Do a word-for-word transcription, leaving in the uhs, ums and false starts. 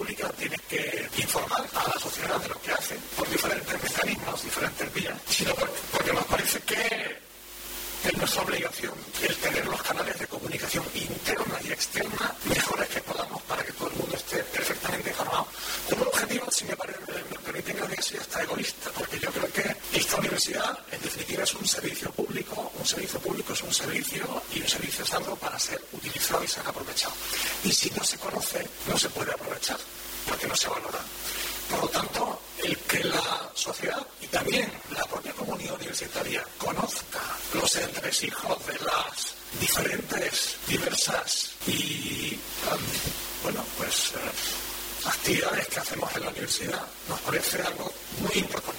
pública tiene que informar a la sociedad de lo que hace por diferentes mecanismos, diferentes vías, sino porque nos parece que es nuestra obligación el tener los canales de comunicación interna y externa mejores que podamos para que todo el mundo esté perfectamente informado. Con un objetivo, si me, parece, me permiten que lo diga así, hasta egoísta, porque yo creo que esta universidad, en definitiva, es un servicio público, un servicio público es un servicio y un servicio es algo para ser utilizado y ser aprovechado. Y si no se conoce, no se puede aprovechar, porque no se valora. Por lo tanto, el que la sociedad y también la propia comunidad universitaria conozca los entresijos de las diferentes, diversas y, um, bueno, pues uh, actividades que hacemos en la universidad nos parece algo muy importante.